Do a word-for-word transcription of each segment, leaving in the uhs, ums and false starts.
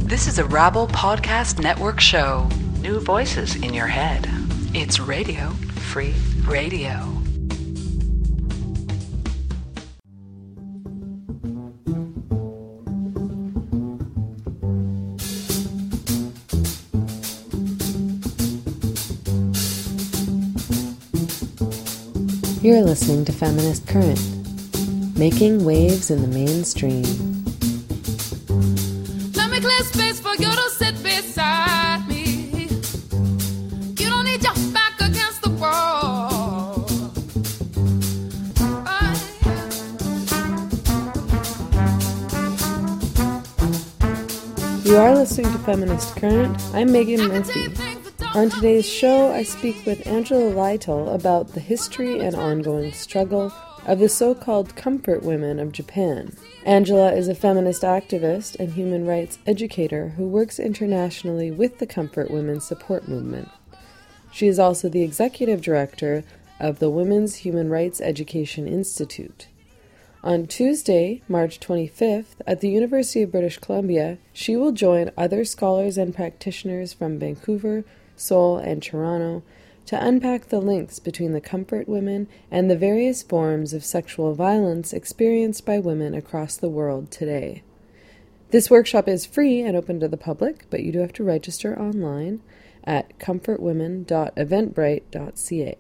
This is a Rabble Podcast Network show. New voices in your head. It's Radio Free Radio. You're listening to Feminist Current, making waves in the mainstream. Let me clear space for you to sit beside me. You don't need your back against the wall. You are listening to Feminist Current. I'm Megan Murphy. On today's show, I speak with Angela Lytle about the history and ongoing struggle of the so-called comfort women of Japan. Angela is a feminist activist and human rights educator who works internationally with the comfort women support movement. She is also the executive director of the Women's Human Rights Education Institute. On Tuesday, March twenty-fifth, at the University of British Columbia, she will join other scholars and practitioners from Vancouver, Seoul, and Toronto to unpack the links between the comfort women and the various forms of sexual violence experienced by women across the world today. This workshop is free and open to the public, but you do have to register online at comfort women dot eventbrite dot c a.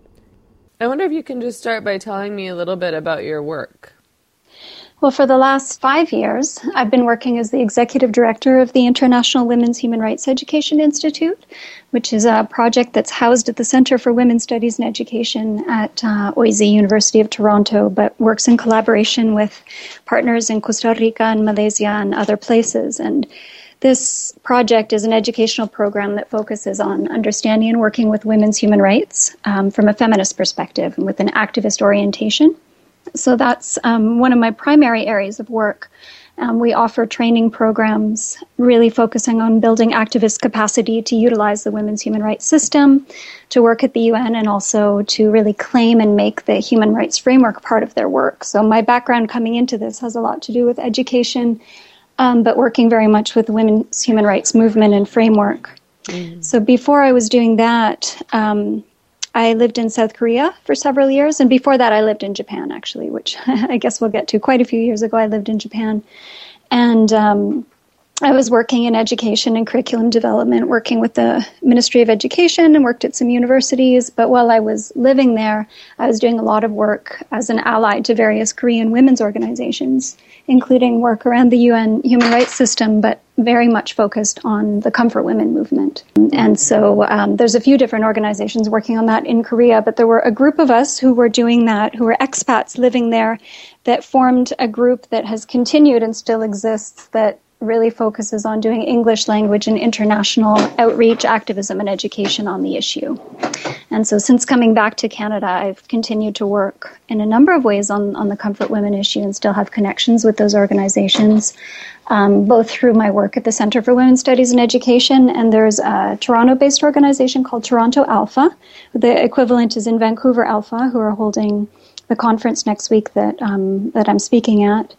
I wonder if you can just start by telling me a little bit about your work. Well, for the last five years, I've been working as the executive director of the International Women's Human Rights Education Institute, which is a project that's housed at the Center for Women's Studies and Education at uh, O I S E, University of Toronto, but works in collaboration with partners in Costa Rica and Malaysia and other places. And this project is an educational program that focuses on understanding and working with women's human rights um, from a feminist perspective and with an activist orientation. So that's um, one of my primary areas of work. Um, we offer training programs really focusing on building activist capacity to utilize the women's human rights system, to work at the U N, and also to really claim and make the human rights framework part of their work. So my background coming into this has a lot to do with education, um, but working very much with the women's human rights movement and framework. Mm-hmm. So before I was doing that, um, I lived in South Korea for several years, and before that I lived in Japan, actually, which I guess we'll get to. Quite a few years ago I lived in Japan, and um, I was working in education and curriculum development, working with the Ministry of Education and worked at some universities, but while I was living there, I was doing a lot of work as an ally to various Korean women's organizations, including work around the U N human rights system, but very much focused on the comfort women movement. And so um, there's a few different organizations working on that in Korea, but there were a group of us who were doing that, who were expats living there, that formed a group that has continued and still exists that really focuses on doing English language and international outreach, activism, and education on the issue. And so since coming back to Canada, I've continued to work in a number of ways on, on the comfort women issue and still have connections with those organizations, um, both through my work at the Center for Women's Studies and Education, and there's a Toronto-based organization called Toronto Alpha. The equivalent is in Vancouver Alpha, who are holding the conference next week that um, that I'm speaking at.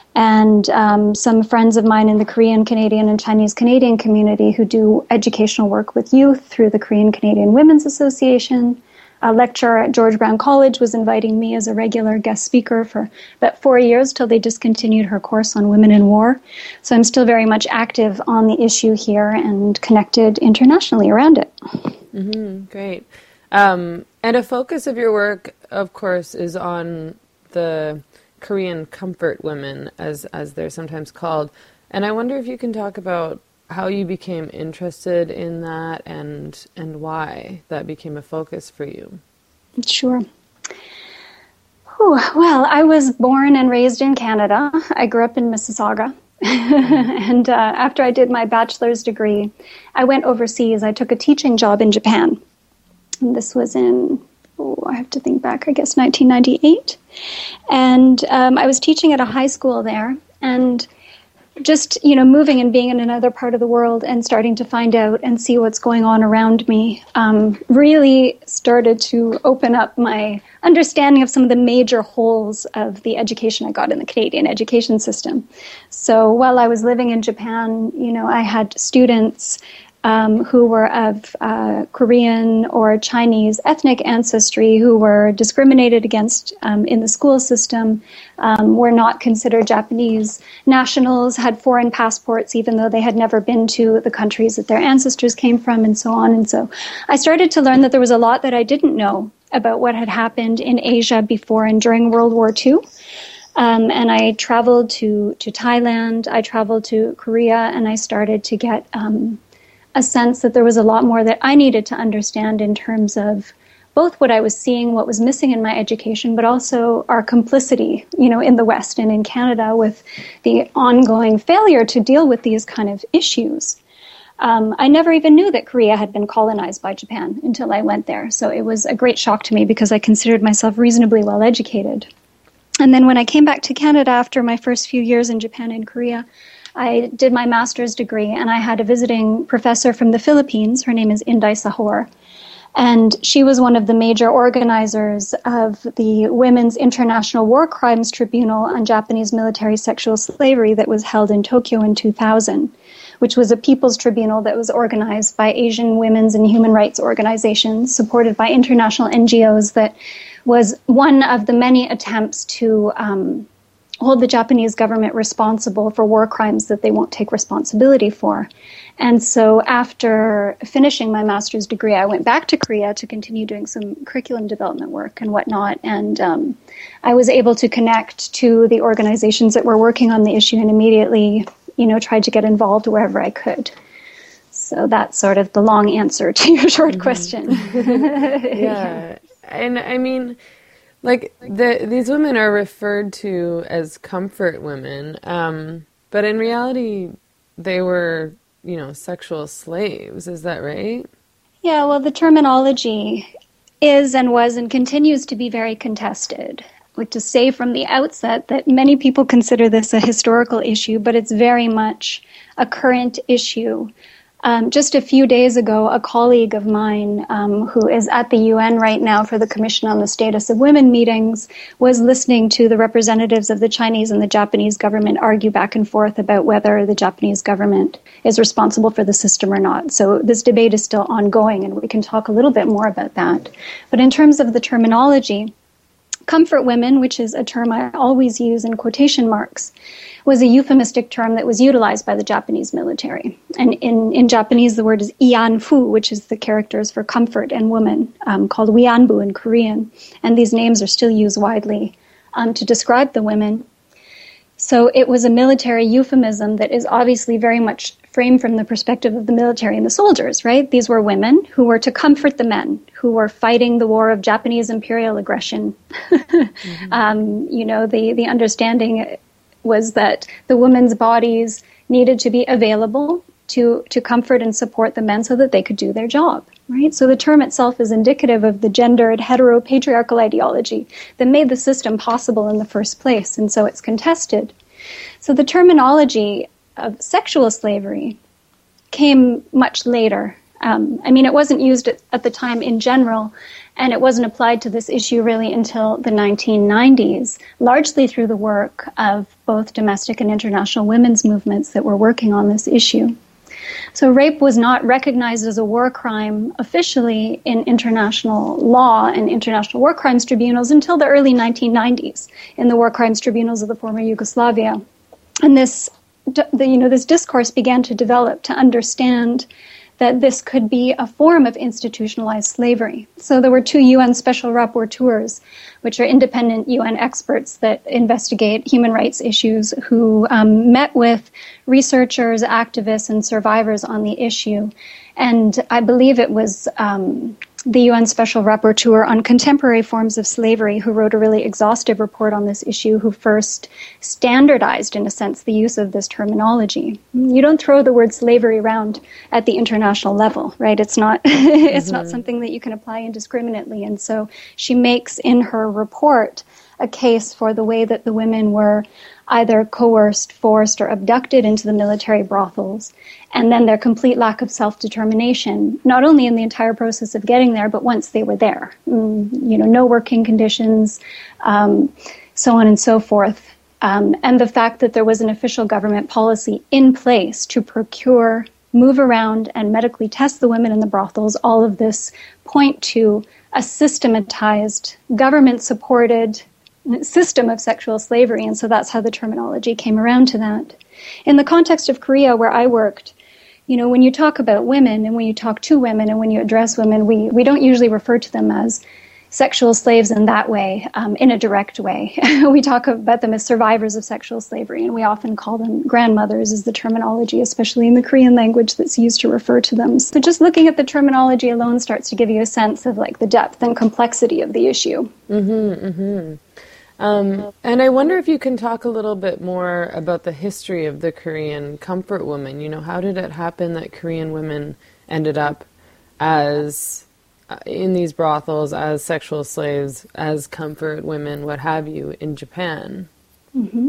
And um, some friends of mine in the Korean Canadian and Chinese Canadian community who do educational work with youth through the Korean Canadian Women's Association. A lecturer at George Brown College was inviting me as a regular guest speaker for about four years till they discontinued her course on women in war. So I'm still very much active on the issue here and connected internationally around it. Mm-hmm, great. Um, and a focus of your work, of course, is on the Korean comfort women, as as they're sometimes called. And I wonder if you can talk about how you became interested in that and and why that became a focus for you. Sure. Whew. Well, I was born and raised in Canada. I grew up in Mississauga. and uh, after I did my bachelor's degree, I went overseas. I took a teaching job in Japan. And this was in Oh, I have to think back, I guess nineteen ninety-eight. And um, I was teaching at a high school there. And just, you know, moving and being in another part of the world and starting to find out and see what's going on around me um, really started to open up my understanding of some of the major holes of the education I got in the Canadian education system. So while I was living in Japan, you know, I had students Um, who were of uh, Korean or Chinese ethnic ancestry who were discriminated against um, in the school system, um, were not considered Japanese nationals, had foreign passports even though they had never been to the countries that their ancestors came from, and so on. And so I started to learn that there was a lot that I didn't know about what had happened in Asia before and during World War Two. Um, and I traveled to, to Thailand, I traveled to Korea, and I started to get um, a sense that there was a lot more that I needed to understand in terms of both what I was seeing, what was missing in my education, but also our complicity, you know, in the West and in Canada with the ongoing failure to deal with these kind of issues. Um, I never even knew that Korea had been colonized by Japan until I went there. So it was a great shock to me because I considered myself reasonably well educated. And then when I came back to Canada after my first few years in Japan and Korea, I did my master's degree, and I had a visiting professor from the Philippines. Her name is Inday Sahor, and she was one of the major organizers of the Women's International War Crimes Tribunal on Japanese military sexual slavery that was held in Tokyo in two thousand, which was a people's tribunal that was organized by Asian women's and human rights organizations, supported by international N G Os, that was one of the many attempts to um, hold the Japanese government responsible for war crimes that they won't take responsibility for. And so after finishing my master's degree, I went back to Korea to continue doing some curriculum development work and whatnot. And um, I was able to connect to the organizations that were working on the issue and immediately, you know, tried to get involved wherever I could. So that's sort of the long answer to your short mm-hmm. question. Yeah. And I mean, like, the, these women are referred to as comfort women, um, but in reality, they were, you know, sexual slaves. Is that right? Yeah, well, the terminology is and was and continues to be very contested. Like, to say from the outset that many people consider this a historical issue, but it's very much a current issue. Um, just a few days ago, a colleague of mine um, who is at the U N right now for the Commission on the Status of Women meetings was listening to the representatives of the Chinese and the Japanese government argue back and forth about whether the Japanese government is responsible for the system or not. So this debate is still ongoing, and we can talk a little bit more about that. But in terms of the terminology, comfort women, which is a term I always use in quotation marks, was a euphemistic term that was utilized by the Japanese military. And in, in Japanese, the word is ianfu, which is the characters for comfort and woman, um, called wianbu in Korean. And these names are still used widely um, to describe the women. So it was a military euphemism that is obviously very much framed from the perspective of the military and the soldiers, right? These were women who were to comfort the men who were fighting the war of Japanese imperial aggression. mm-hmm. um, you know, the, the understanding was that the women's bodies needed to be available to, to comfort and support the men so that they could do their job, right? So the term itself is indicative of the gendered, heteropatriarchal ideology that made the system possible in the first place, and so it's contested. So the terminology of sexual slavery came much later. Um, I mean, it wasn't used at, at the time in general, and it wasn't applied to this issue really until the nineteen nineties, largely through the work of both domestic and international women's movements that were working on this issue. So rape was not recognized as a war crime officially in international law and international war crimes tribunals until the early nineteen nineties in the war crimes tribunals of the former Yugoslavia. And this, the, you know, this discourse began to develop to understand that this could be a form of institutionalized slavery. So there were two U N special rapporteurs, which are independent U N experts that investigate human rights issues, who um, met with researchers, activists, and survivors on the issue. And I believe it was um, the U N Special Rapporteur on Contemporary Forms of Slavery who wrote a really exhaustive report on this issue, who first standardized, in a sense, the use of this terminology. You don't throw the word slavery around at the international level, right? It's not it's mm-hmm. not something that you can apply indiscriminately. And so she makes in her report a case for the way that the women were either coerced, forced, or abducted into the military brothels, and then their complete lack of self-determination, not only in the entire process of getting there, but once they were there. Mm, you know, no working conditions, um, so on and so forth. Um, and the fact that there was an official government policy in place to procure, move around, and medically test the women in the brothels, all of this point to a systematized, government-supported system of sexual slavery, and so that's how the terminology came around to that. In the context of Korea, where I worked, you know, when you talk about women and when you talk to women and when you address women, we, we don't usually refer to them as sexual slaves in that way, um, in a direct way. We talk about them as survivors of sexual slavery, and we often call them grandmothers is the terminology, especially in the Korean language that's used to refer to them. So just looking at the terminology alone starts to give you a sense of like the depth and complexity of the issue. Mm-hmm, mm-hmm. Um, and I wonder if you can talk a little bit more about the history of the Korean comfort woman. You know, how did it happen that Korean women ended up as uh, in these brothels, as sexual slaves, as comfort women, what have you, in Japan? Mm-hmm.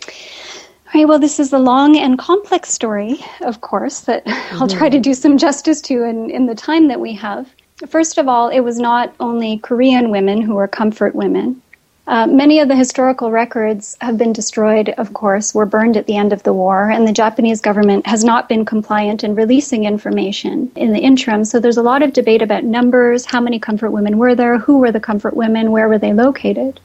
All right, well, this is a long and complex story, of course, that mm-hmm. I'll try to do some justice to in, in the time that we have. First of all, it was not only Korean women who were comfort women. Uh, many of the historical records have been destroyed, of course, were burned at the end of the war, and the Japanese government has not been compliant in releasing information in the interim. So there's a lot of debate about numbers, how many comfort women were there, who were the comfort women, where were they located.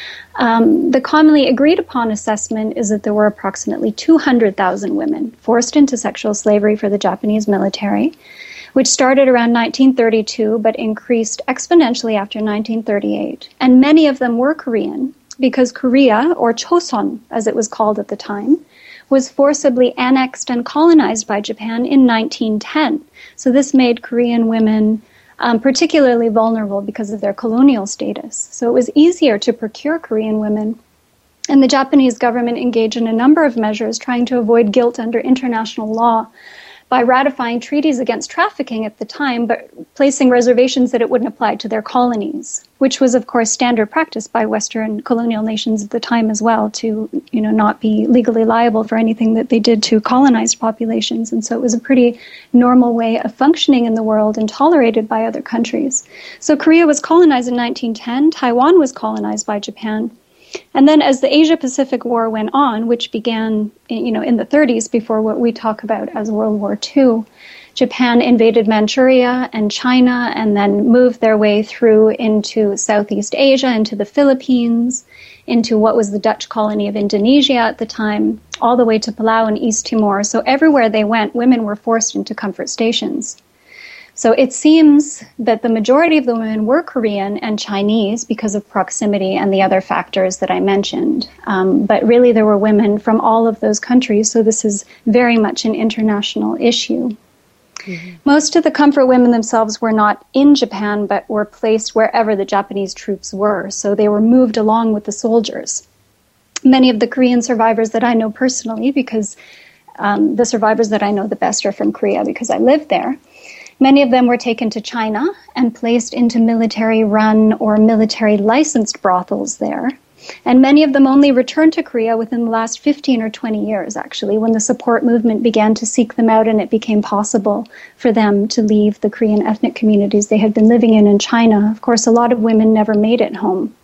Um, the commonly agreed upon assessment is that there were approximately two hundred thousand women forced into sexual slavery for the Japanese military, which started around nineteen thirty-two but increased exponentially after nineteen thirty-eight. And many of them were Korean because Korea, or Choson as it was called at the time, was forcibly annexed and colonized by Japan in nineteen ten. So this made Korean women um, particularly vulnerable because of their colonial status. So it was easier to procure Korean women. And the Japanese government engaged in a number of measures trying to avoid guilt under international law by ratifying treaties against trafficking at the time, but placing reservations that it wouldn't apply to their colonies, which was, of course, standard practice by Western colonial nations at the time as well, to, you know, not be legally liable for anything that they did to colonized populations. And so it was a pretty normal way of functioning in the world and tolerated by other countries. So Korea was colonized in nineteen ten. Taiwan was colonized by Japan. And then as the Asia-Pacific War went on, which began, you know, in the thirties before what we talk about as World War Two, Japan invaded Manchuria and China and then moved their way through into Southeast Asia, into the Philippines, into what was the Dutch colony of Indonesia at the time, all the way to Palau and East Timor. So everywhere they went, women were forced into comfort stations. So it seems that the majority of the women were Korean and Chinese because of proximity and the other factors that I mentioned. Um, but really there were women from all of those countries, so this is very much an international issue. Mm-hmm. Most of the comfort women themselves were not in Japan, but were placed wherever the Japanese troops were. So they were moved along with the soldiers. Many of the Korean survivors that I know personally, because um, the survivors that I know the best are from Korea because I lived there, many of them were taken to China and placed into military-run or military-licensed brothels there. And many of them only returned to Korea within the last fifteen or twenty years, actually, when the support movement began to seek them out and it became possible for them to leave the Korean ethnic communities they had been living in in China. Of course, a lot of women never made it home.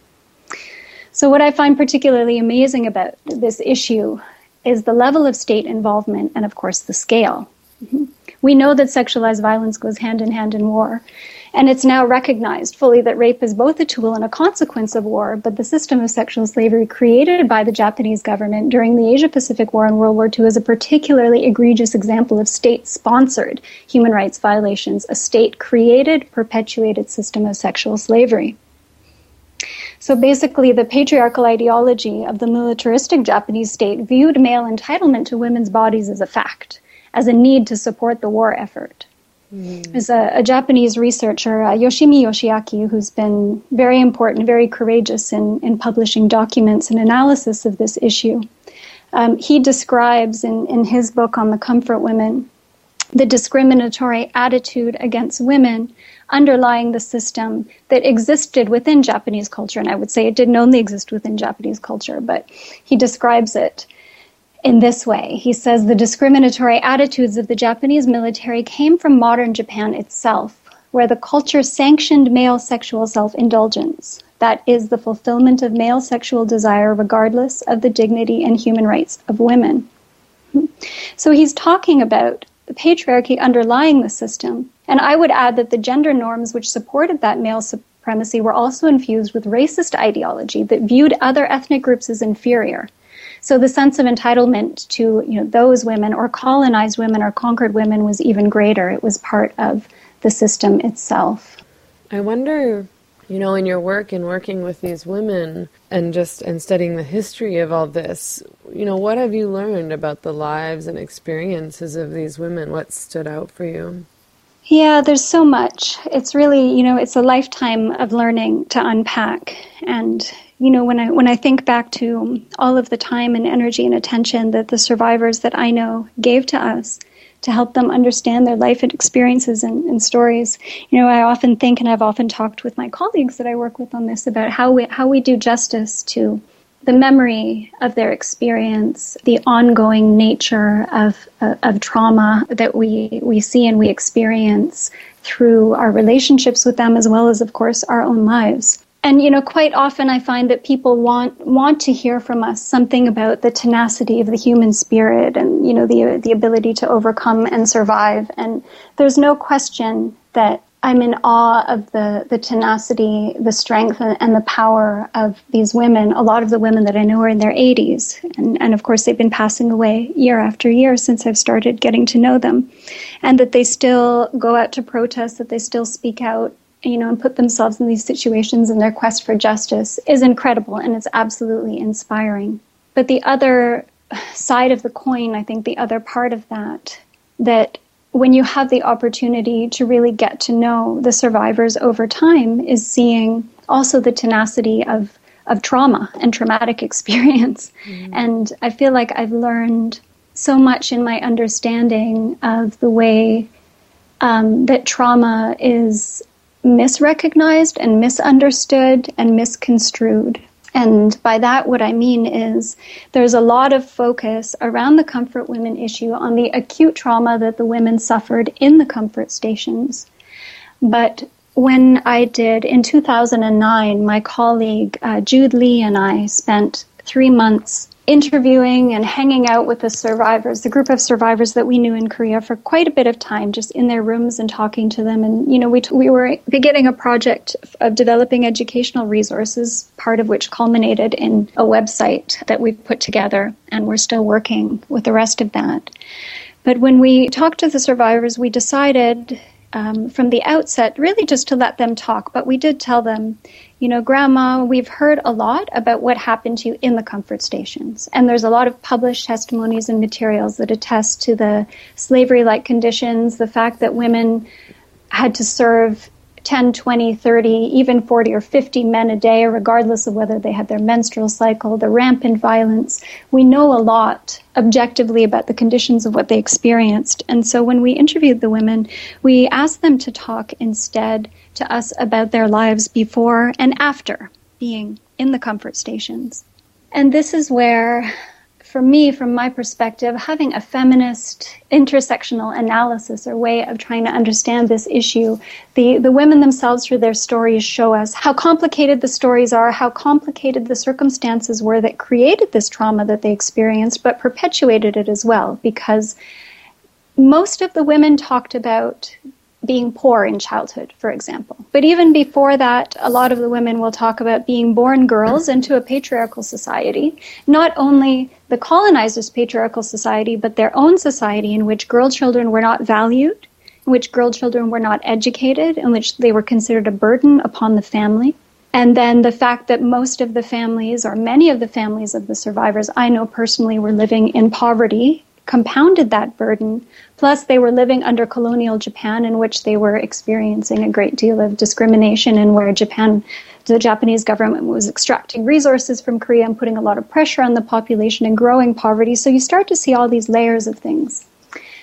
So what I find particularly amazing about this issue is the level of state involvement and, of course, the scale. Mm-hmm. We know that sexualized violence goes hand in hand in war, and it's now recognized fully that rape is both a tool and a consequence of war, but the system of sexual slavery created by the Japanese government during the Asia-Pacific War and World War Two is a particularly egregious example of state-sponsored human rights violations, a state-created, perpetuated system of sexual slavery. So basically, the patriarchal ideology of the militaristic Japanese state viewed male entitlement to women's bodies as a fact, as a need to support the war effort. Mm. There's a, a Japanese researcher, uh, Yoshimi Yoshiaki, who's been very important, very courageous in, in publishing documents and analysis of this issue. Um, he describes in, in his book on the comfort women the discriminatory attitude against women underlying the system that existed within Japanese culture. And I would say it didn't only exist within Japanese culture, but he describes it in this way. He says the discriminatory attitudes of the Japanese military came from modern Japan itself, where the culture sanctioned male sexual self-indulgence. That is the fulfillment of male sexual desire regardless of the dignity and human rights of women. So he's talking about the patriarchy underlying the system. And I would add that the gender norms which supported that male supremacy were also infused with racist ideology that viewed other ethnic groups as inferior. So the sense of entitlement to, you know, those women or colonized women or conquered women was even greater. It was part of the system itself. I wonder, you know, in your work and working with these women and just and studying the history of all this, you know, what have you learned about the lives and experiences of these women? What stood out for you? Yeah, there's so much. It's really, you know, it's a lifetime of learning to unpack. And, you know, when I when I think back to all of the time and energy and attention that the survivors that I know gave to us to help them understand their life and experiences and, and stories, you know, I often think, and I've often talked with my colleagues that I work with on this, about how we how we do justice to the memory of their experience, the ongoing nature of uh, of trauma that we we see and we experience through our relationships with them, as well as, of course, our own lives. And, you know, quite often I find that people want want to hear from us something about the tenacity of the human spirit and, you know, the the ability to overcome and survive. And there's no question that I'm in awe of the, the tenacity, the strength, and, and the power of these women. A lot of the women that I know are in their eighties. And, and of course, they've been passing away year after year since I've started getting to know them. And that they still go out to protest, that they still speak out, you know, and put themselves in these situations in their quest for justice is incredible, and it's absolutely inspiring. But the other side of the coin, I think the other part of that, that when you have the opportunity to really get to know the survivors over time, is seeing also the tenacity of, of trauma and traumatic experience. Mm. And I feel like I've learned so much in my understanding of the way um, that trauma is misrecognized and misunderstood and misconstrued. And by that, what I mean is there's a lot of focus around the comfort women issue on the acute trauma that the women suffered in the comfort stations. But when I did, in two thousand nine, my colleague uh, Jude Lee and I spent three months interviewing and hanging out with the survivors, the group of survivors that we knew in Korea, for quite a bit of time, just in their rooms and talking to them. And, you know, we, t- we were beginning a project of developing educational resources, part of which culminated in a website that we put together, and we're still working with the rest of that. But when we talked to the survivors, we decided um, from the outset really just to let them talk. But we did tell them, you know, Grandma, we've heard a lot about what happened to you in the comfort stations. And there's a lot of published testimonies and materials that attest to the slavery-like conditions, the fact that women had to serve ten, twenty, thirty, even forty or fifty men a day, regardless of whether they had their menstrual cycle, the rampant violence. We know a lot objectively about the conditions of what they experienced. And so when we interviewed the women, we asked them to talk instead to us about their lives before and after being in the comfort stations. And this is where, for me, from my perspective, having a feminist intersectional analysis or way of trying to understand this issue, the, the women themselves through their stories show us how complicated the stories are, how complicated the circumstances were that created this trauma that they experienced, but perpetuated it as well, because most of the women talked about being poor in childhood, for example. But even before that, a lot of the women will talk about being born girls into a patriarchal society, not only the colonizers' patriarchal society, but their own society in which girl children were not valued, in which girl children were not educated, in which they were considered a burden upon the family. And then the fact that most of the families, or many of the families of the survivors I know personally, were living in poverty, compounded that burden. Plus, they were living under colonial Japan, in which they were experiencing a great deal of discrimination, and where Japan, the Japanese government was extracting resources from Korea and putting a lot of pressure on the population and growing poverty. So you start to see all these layers of things.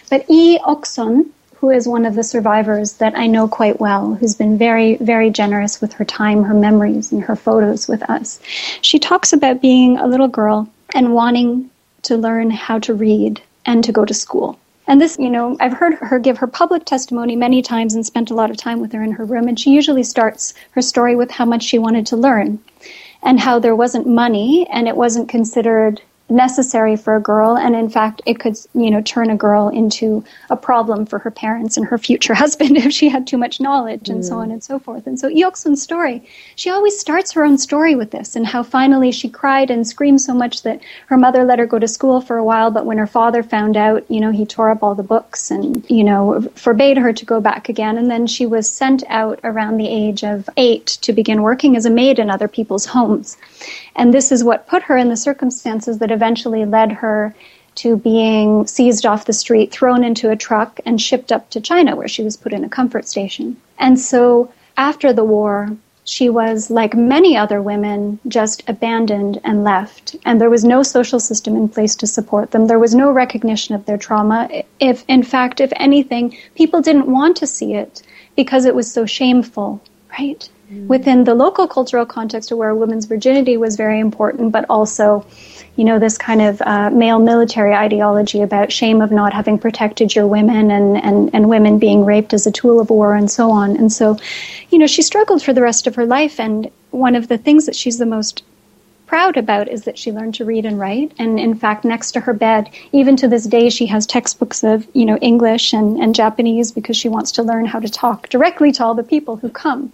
But Lee Ok-sun, who is one of the survivors that I know quite well, who's been very, very generous with her time, her memories, and her photos with us, she talks about being a little girl and wanting to learn how to read and to go to school. And this, you know, I've heard her give her public testimony many times and spent a lot of time with her in her room, and she usually starts her story with how much she wanted to learn and how there wasn't money and it wasn't considered necessary for a girl, and in fact it could, you know, turn a girl into a problem for her parents and her future husband if she had too much knowledge, and mm. so on and so forth. And so Lee Ok-sun's story, she always starts her own story with this, and how finally she cried and screamed so much that her mother let her go to school for a while, but when her father found out, you know, he tore up all the books and, you know, forbade her to go back again, and then she was sent out around the age of eight to begin working as a maid in other people's homes. And this is what put her in the circumstances that eventually led her to being seized off the street, thrown into a truck, and shipped up to China, where she was put in a comfort station. And so after the war, she was, like many other women, just abandoned and left. And there was no social system in place to support them. There was no recognition of their trauma. If, in fact, if anything, people didn't want to see it because it was so shameful, right? Mm. Within the local cultural context of where a woman's virginity was very important, but also, you know, this kind of uh, male military ideology about shame of not having protected your women and, and, and women being raped as a tool of war and so on. And so, you know, she struggled for the rest of her life. And one of the things that she's the most proud about is that she learned to read and write. And in fact, next to her bed, even to this day, she has textbooks of, you know, English and, and Japanese because she wants to learn how to talk directly to all the people who come.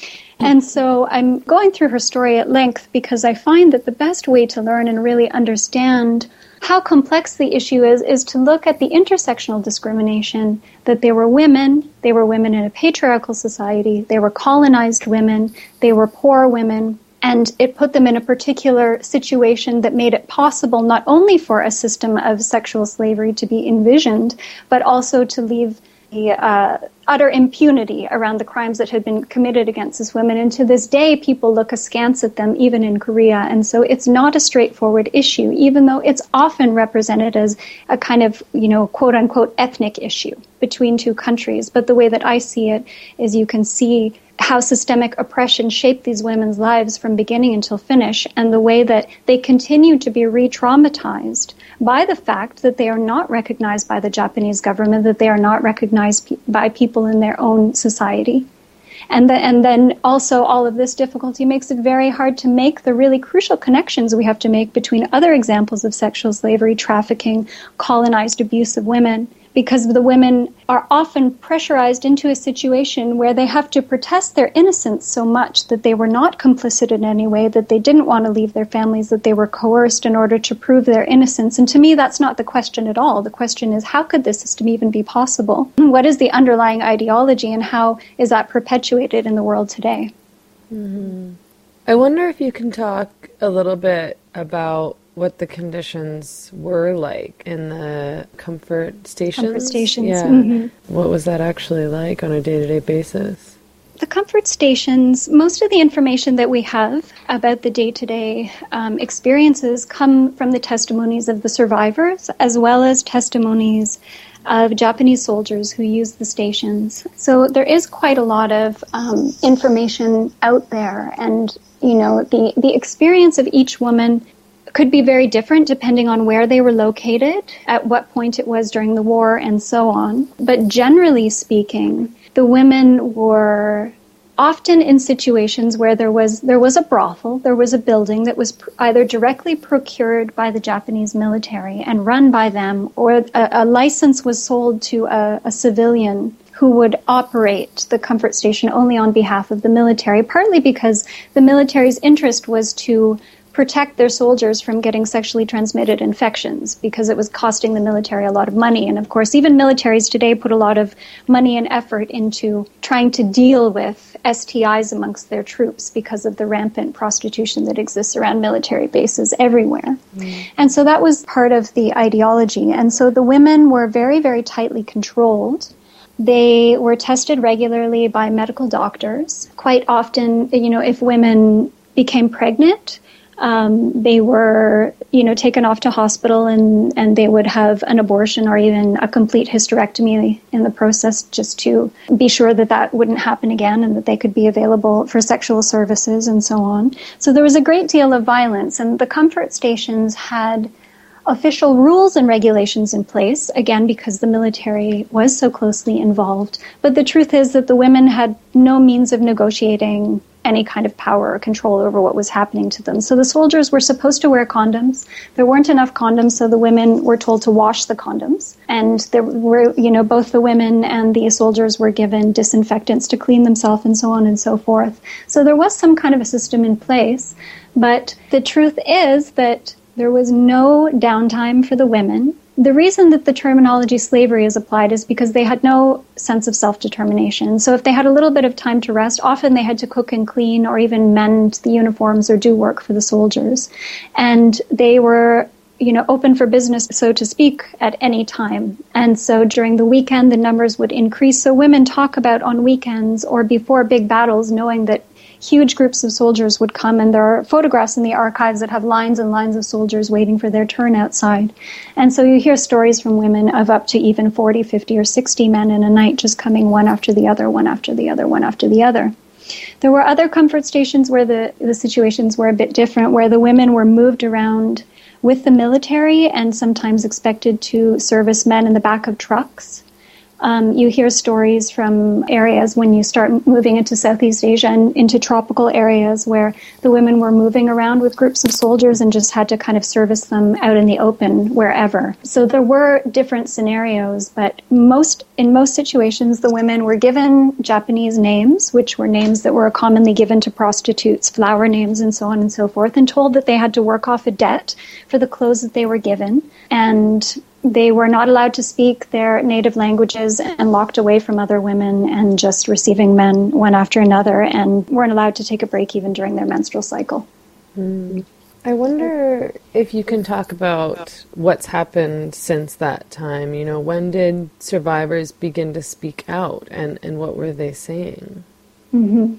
And so I'm going through her story at length because I find that the best way to learn and really understand how complex the issue is, is to look at the intersectional discrimination, that they were women, they were women in a patriarchal society, they were colonized women, they were poor women, and it put them in a particular situation that made it possible not only for a system of sexual slavery to be envisioned, but also to leave the uh, utter impunity around the crimes that had been committed against these women. And to this day, people look askance at them, even in Korea. And so it's not a straightforward issue, even though it's often represented as a kind of, you know, quote unquote ethnic issue between two countries. But the way that I see it is you can see how systemic oppression shaped these women's lives from beginning until finish, and the way that they continue to be re-traumatized by the fact that they are not recognized by the Japanese government, that they are not recognized pe- by people in their own society. And, the, and then also all of this difficulty makes it very hard to make the really crucial connections we have to make between other examples of sexual slavery, trafficking, colonized abuse of women, because the women are often pressurized into a situation where they have to protest their innocence so much that they were not complicit in any way, that they didn't want to leave their families, that they were coerced in order to prove their innocence. And to me, that's not the question at all. The question is, how could this system even be possible? What is the underlying ideology, and how is that perpetuated in the world today? Mm-hmm. I wonder if you can talk a little bit about what the conditions were like in the comfort stations. Comfort stations. Yeah. Mm-hmm. What was that actually like on a day-to-day basis? The comfort stations, most of the information that we have about the day-to-day um, experiences come from the testimonies of the survivors, as well as testimonies of Japanese soldiers who used the stations. So there is quite a lot of um, information out there, and you know, the, the experience of each woman could be very different depending on where they were located, at what point it was during the war, and so on. But generally speaking, the women were often in situations where there was there was a brothel, there was a building that was pr- either directly procured by the Japanese military and run by them, or a, a license was sold to a, a civilian who would operate the comfort station only on behalf of the military, partly because the military's interest was to protect their soldiers from getting sexually transmitted infections, because it was costing the military a lot of money. And of course, even militaries today put a lot of money and effort into trying to deal with S T Is amongst their troops because of the rampant prostitution that exists around military bases everywhere. Mm. And so that was part of the ideology. And so the women were very, very tightly controlled. They were tested regularly by medical doctors. Quite often, you know, if women became pregnant, Um, they were, you know, taken off to hospital and, and they would have an abortion or even a complete hysterectomy in the process just to be sure that that wouldn't happen again and that they could be available for sexual services and so on. So there was a great deal of violence, and the comfort stations had official rules and regulations in place, again, because the military was so closely involved. But the truth is that the women had no means of negotiating any kind of power or control over what was happening to them. So the soldiers were supposed to wear condoms. There weren't enough condoms, so the women were told to wash the condoms. And there were, you know, both the women and the soldiers were given disinfectants to clean themselves and so on and so forth. So there was some kind of a system in place. But the truth is that there was no downtime for the women. The reason that the terminology slavery is applied is because they had no sense of self-determination. So if they had a little bit of time to rest, often they had to cook and clean or even mend the uniforms or do work for the soldiers. And they were, you know, open for business, so to speak, at any time. And so during the weekend, the numbers would increase. So women talk about on weekends or before big battles, knowing that huge groups of soldiers would come, and there are photographs in the archives that have lines and lines of soldiers waiting for their turn outside. And so you hear stories from women of up to even forty, fifty, or sixty men in a night just coming one after the other, one after the other, one after the other. There were other comfort stations where the, the situations were a bit different, where the women were moved around with the military and sometimes expected to service men in the back of trucks. Um, you hear stories from areas when you start moving into Southeast Asia and into tropical areas where the women were moving around with groups of soldiers and just had to kind of service them out in the open wherever. So there were different scenarios, but most in most situations, the women were given Japanese names, which were names that were commonly given to prostitutes, flower names and so on and so forth, and told that they had to work off a debt for the clothes that they were given. And they were not allowed to speak their native languages and locked away from other women and just receiving men one after another, and weren't allowed to take a break even during their menstrual cycle. Mm. I wonder if you can talk about what's happened since that time. You know, when did survivors begin to speak out, and, and what were they saying? Mm-hmm.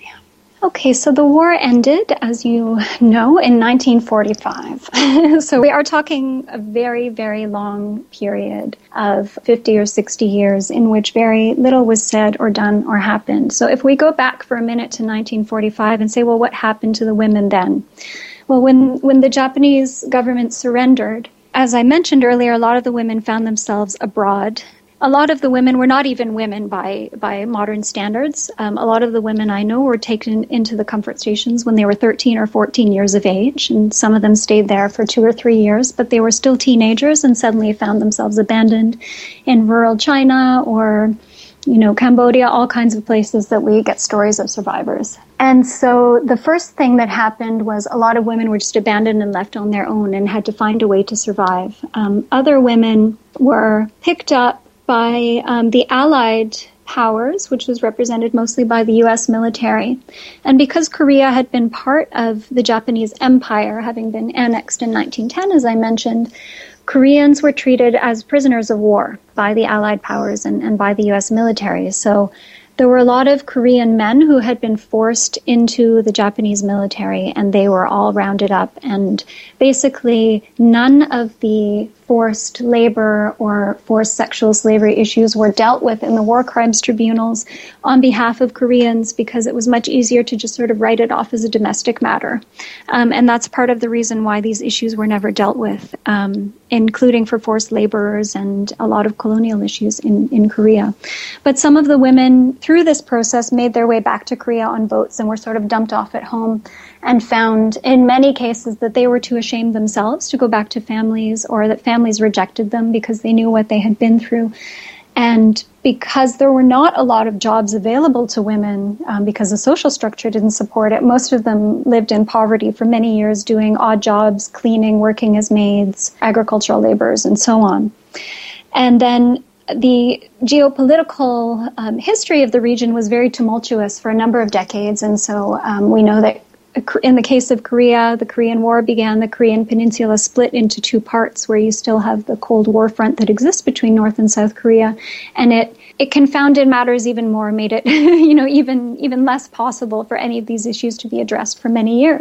Okay, so the war ended, as you know, in nineteen forty-five. So we are talking a very, very long period of fifty or sixty years in which very little was said or done or happened. So if we go back for a minute to nineteen forty-five and say, well, what happened to the women then? Well, when, when the Japanese government surrendered, as I mentioned earlier, a lot of the women found themselves abroad. A lot of the women were not even women by by modern standards. Um, a lot of the women I know were taken into the comfort stations when they were thirteen or fourteen years of age, and some of them stayed there for two or three years, but they were still teenagers and suddenly found themselves abandoned in rural China or, you know, Cambodia, all kinds of places that we get stories of survivors. And so the first thing that happened was a lot of women were just abandoned and left on their own and had to find a way to survive. Um, other women were picked up by um, the Allied powers, which was represented mostly by the U S military. And because Korea had been part of the Japanese Empire, having been annexed in nineteen ten, as I mentioned, Koreans were treated as prisoners of war by the Allied powers and, and by the U S military. So there were a lot of Korean men who had been forced into the Japanese military, and they were all rounded up. And basically, none of the forced labor or forced sexual slavery issues were dealt with in the war crimes tribunals on behalf of Koreans, because it was much easier to just sort of write it off as a domestic matter. Um, and that's part of the reason why these issues were never dealt with, um, including for forced laborers and a lot of colonial issues in, in Korea. But some of the women, through this process, made their way back to Korea on boats and were sort of dumped off at home, and found in many cases that they were too ashamed themselves to go back to families, or that families rejected them because they knew what they had been through. And because there were not a lot of jobs available to women, um, because the social structure didn't support it, most of them lived in poverty for many years, doing odd jobs, cleaning, working as maids, agricultural laborers, and so on. And then the geopolitical um, history of the region was very tumultuous for a number of decades, and so um, we know that in the case of Korea, the Korean War began. The Korean Peninsula split into two parts, where you still have the Cold War front that exists between North and South Korea, and it it confounded matters even more, made it you know even even less possible for any of these issues to be addressed for many years.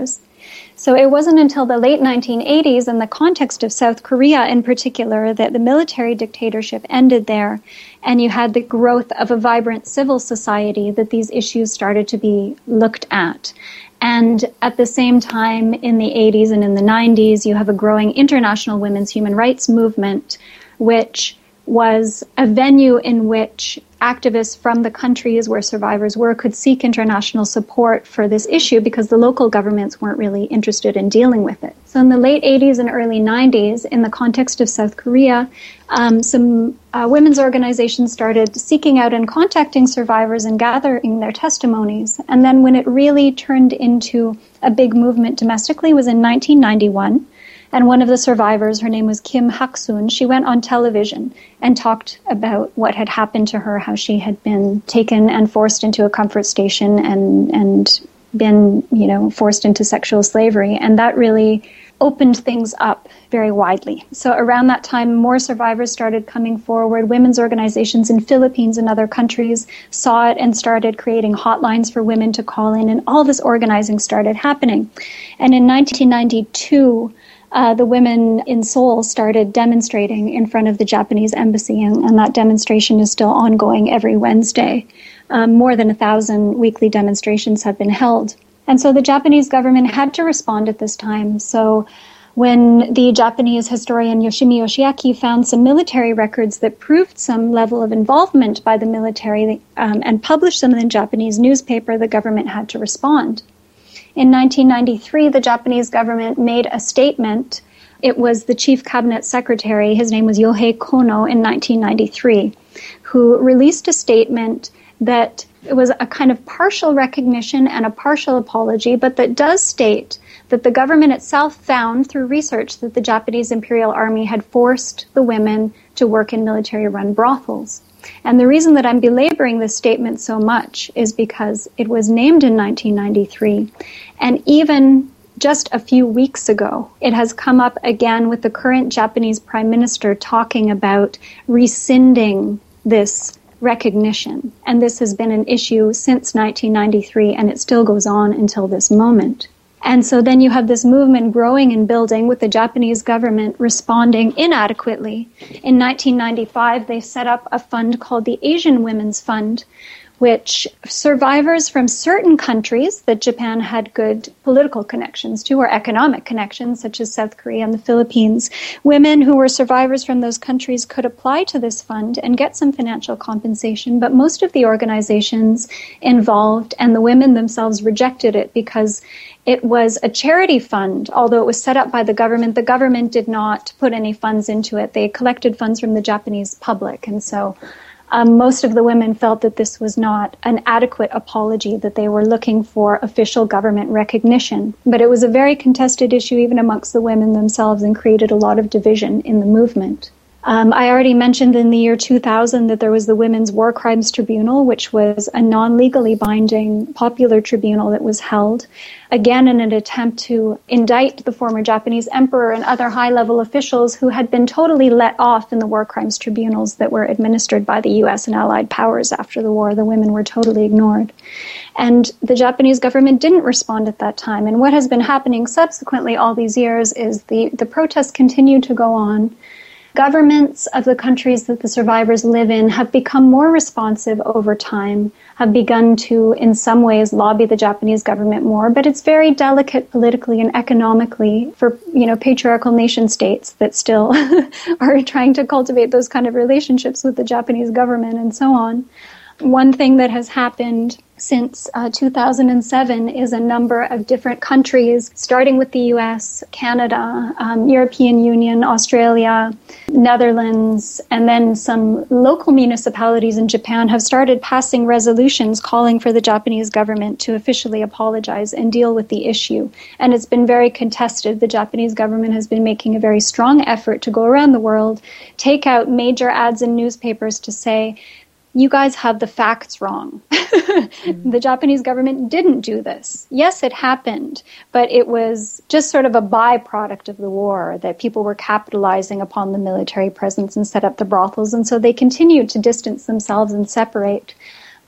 So it wasn't until the late nineteen eighties, in the context of South Korea in particular, that the military dictatorship ended there, and you had the growth of a vibrant civil society, that these issues started to be looked at. And at the same time, in the eighties and in the nineties, you have a growing international women's human rights movement, which was a venue in which activists from the countries where survivors were could seek international support for this issue because the local governments weren't really interested in dealing with it. So in the late eighties and early nineties, in the context of South Korea, um, some uh, women's organizations started seeking out and contacting survivors and gathering their testimonies. And then when it really turned into a big movement domestically was in nineteen ninety-one. And one of the survivors, her name was Kim Hak-soon, she went on television and talked about what had happened to her, how she had been taken and forced into a comfort station and and been, you know, forced into sexual slavery. And that really opened things up very widely. So around that time, more survivors started coming forward. Women's organizations in Philippines and other countries saw it and started creating hotlines for women to call in, and all this organizing started happening. And in nineteen ninety-two, Uh, the women in Seoul started demonstrating in front of the Japanese embassy, and, and that demonstration is still ongoing every Wednesday. Um, more than a thousand weekly demonstrations have been held. And so the Japanese government had to respond at this time. So when the Japanese historian Yoshimi Yoshiaki found some military records that proved some level of involvement by the military um, and published them in the Japanese newspaper, the government had to respond. In nineteen ninety-three, the Japanese government made a statement. It was the chief cabinet secretary, his name was Yohei Kono, in nineteen ninety-three, who released a statement that it was a kind of partial recognition and a partial apology, but that does state that the government itself found through research that the Japanese Imperial Army had forced the women to work in military-run brothels. And the reason that I'm belaboring this statement so much is because it was named in nineteen ninety-three, and even just a few weeks ago, it has come up again with the current Japanese Prime Minister talking about rescinding this recognition. And this has been an issue since nineteen ninety-three, and it still goes on until this moment. And so then you have this movement growing and building with the Japanese government responding inadequately. In nineteen ninety-five, they set up a fund called the Asian Women's Fund, which survivors from certain countries that Japan had good political connections to or economic connections, such as South Korea and the Philippines, women who were survivors from those countries could apply to this fund and get some financial compensation. But most of the organizations involved and the women themselves rejected it because it was a charity fund. Although it was set up by the government, the government did not put any funds into it. They collected funds from the Japanese public. And so Um, most of the women felt that this was not an adequate apology, that they were looking for official government recognition. But it was a very contested issue even amongst the women themselves and created a lot of division in the movement. Um, I already mentioned in the year two thousand that there was the Women's War Crimes Tribunal, which was a non-legally binding popular tribunal that was held, again in an attempt to indict the former Japanese emperor and other high-level officials who had been totally let off in the war crimes tribunals that were administered by the U S and Allied powers after the war. The women were totally ignored. And the Japanese government didn't respond at that time. And what has been happening subsequently all these years is the, the protests continue to go on. Governments of the countries that the survivors live in have become more responsive over time, have begun to, in some ways, lobby the Japanese government more, but it's very delicate politically and economically for, you know, patriarchal nation states that still are trying to cultivate those kind of relationships with the Japanese government and so on. One thing that has happened since uh, two thousand seven is a number of different countries, starting with the U S, Canada, um, European Union, Australia, Netherlands, and then some local municipalities in Japan have started passing resolutions calling for the Japanese government to officially apologize and deal with the issue. And it's been very contested. The Japanese government has been making a very strong effort to go around the world, take out major ads in newspapers to say, you guys have the facts wrong. Mm-hmm. The Japanese government didn't do this. Yes, it happened, but it was just sort of a byproduct of the war that people were capitalizing upon the military presence and set up the brothels, and so they continued to distance themselves and separate.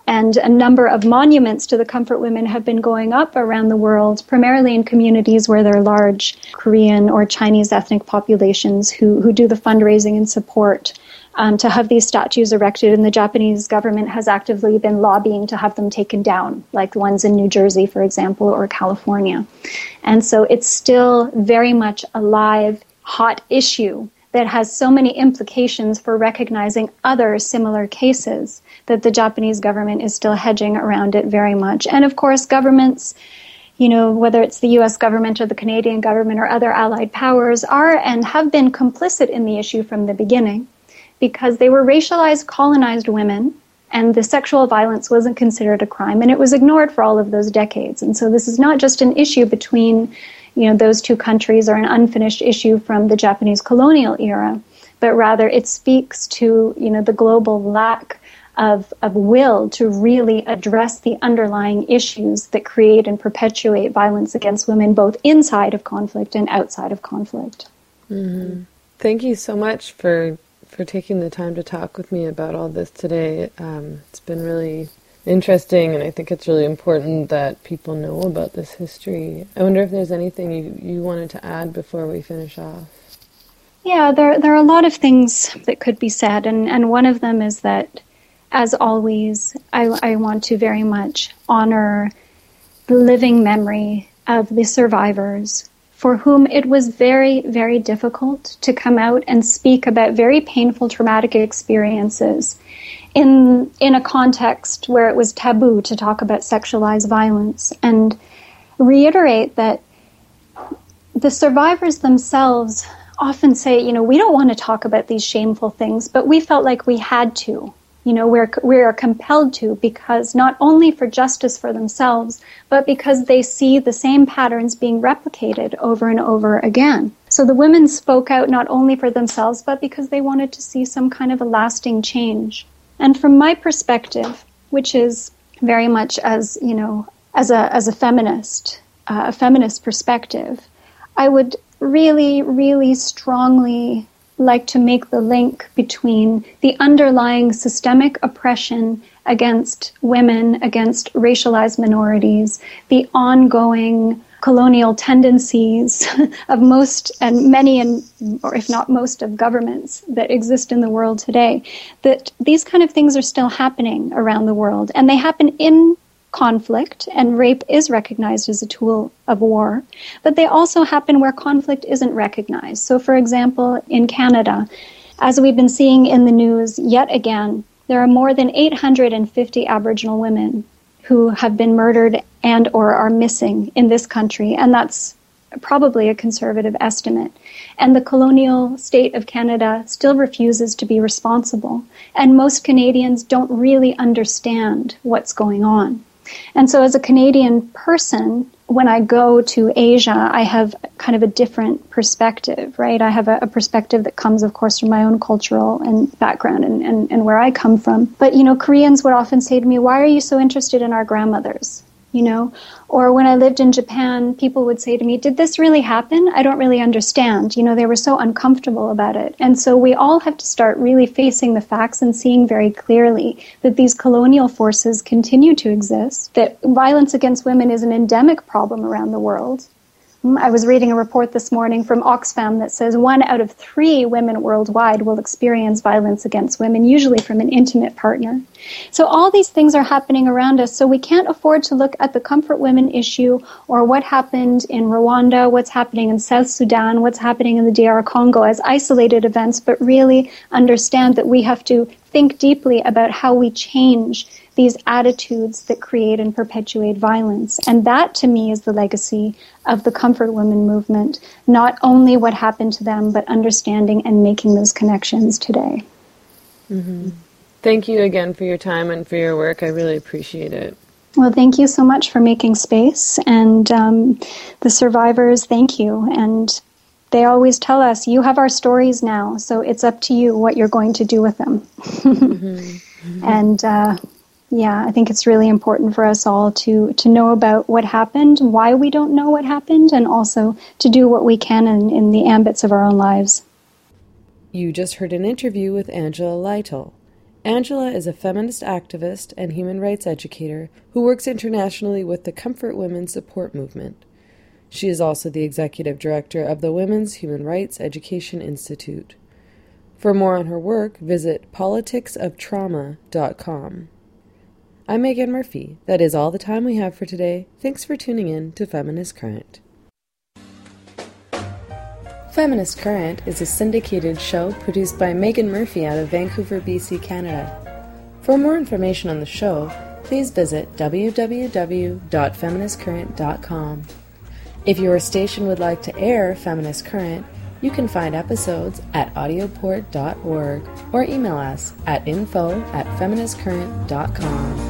And a number of monuments to the comfort women have been going up around the world, primarily in communities where there are large Korean or Chinese ethnic populations who, who do the fundraising and support um, to have these statues erected. And the Japanese government has actively been lobbying to have them taken down, like the ones in New Jersey, for example, or California. And so it's still very much a live, hot issue that has so many implications for recognizing other similar cases that the Japanese government is still hedging around it very much. And of course, governments, you know, whether it's the U S government or the Canadian government or other allied powers, are and have been complicit in the issue from the beginning because they were racialized, colonized women, and the sexual violence wasn't considered a crime, and it was ignored for all of those decades. And so this is not just an issue between you know, those two countries, are an unfinished issue from the Japanese colonial era, but rather it speaks to, you know, the global lack of, of will to really address the underlying issues that create and perpetuate violence against women, both inside of conflict and outside of conflict. Mm-hmm. Thank you so much for, for taking the time to talk with me about all this today. Um, it's been really interesting, and I think it's really important that people know about this history. I wonder if there's anything you, you wanted to add before we finish off. Yeah, there there are a lot of things that could be said, and, and one of them is that, as always, I, I want to very much honor the living memory of the survivors for whom it was very, very difficult to come out and speak about very painful, traumatic experiences in in a context where it was taboo to talk about sexualized violence, and reiterate that the survivors themselves often say, you know, we don't want to talk about these shameful things, but we felt like we had to. You know, we're we're compelled to, because not only for justice for themselves, but because they see the same patterns being replicated over and over again. So the women spoke out not only for themselves, but because they wanted to see some kind of a lasting change. And from my perspective, which is very much as, you know, as a as a feminist, uh, a feminist perspective, I would really, really strongly like to make the link between the underlying systemic oppression against women, against racialized minorities, the ongoing colonial tendencies of most and many, and or if not most, of governments that exist in the world today, that these kind of things are still happening around the world, and they happen in conflict, and rape is recognized as a tool of war, but they also happen where conflict isn't recognized. So, for example, in Canada, as we've been seeing in the news yet again, there are more than eight hundred fifty Aboriginal women who have been murdered and or are missing in this country, and that's probably a conservative estimate. And the colonial state of Canada still refuses to be responsible, and most Canadians don't really understand what's going on. And so as a Canadian person, when I go to Asia, I have kind of a different perspective, right? I have a, a perspective that comes, of course, from my own cultural and background and, and, and where I come from. But, you know, Koreans would often say to me, why are you so interested in our grandmothers? You know, or when I lived in Japan, people would say to me, did this really happen? I don't really understand. You know, they were so uncomfortable about it. And so we all have to start really facing the facts and seeing very clearly that these colonial forces continue to exist, that violence against women is an endemic problem around the world. I was reading a report this morning from Oxfam that says one out of three women worldwide will experience violence against women, usually from an intimate partner. So all these things are happening around us, so we can't afford to look at the comfort women issue or what happened in Rwanda, what's happening in South Sudan, what's happening in the D R Congo as isolated events, but really understand that we have to think deeply about how we change these attitudes that create and perpetuate violence. And that, to me, is the legacy of the Comfort Women movement, not only what happened to them, but understanding and making those connections today. Mm-hmm. Thank you again for your time and for your work. I really appreciate it. Well, thank you so much for making space. And um, the survivors, thank you. And they always tell us, you have our stories now, so it's up to you what you're going to do with them. mm-hmm. Mm-hmm. And uh, yeah, I think it's really important for us all to, to know about what happened, why we don't know what happened, and also to do what we can in, in the ambits of our own lives. You just heard an interview with Angela Lytle. Angela is a feminist activist and human rights educator who works internationally with the Comfort Women Support Movement. She is also the executive director of the Women's Human Rights Education Institute. For more on her work, visit politics of trauma dot com. I'm Megan Murphy. That is all the time we have for today. Thanks for tuning in to Feminist Current. Feminist Current is a syndicated show produced by Megan Murphy out of Vancouver, B C, Canada. For more information on the show, please visit w w w dot feminist current dot com. If your station would like to air Feminist Current, you can find episodes at audioport dot org or email us at info at feminist current dot com.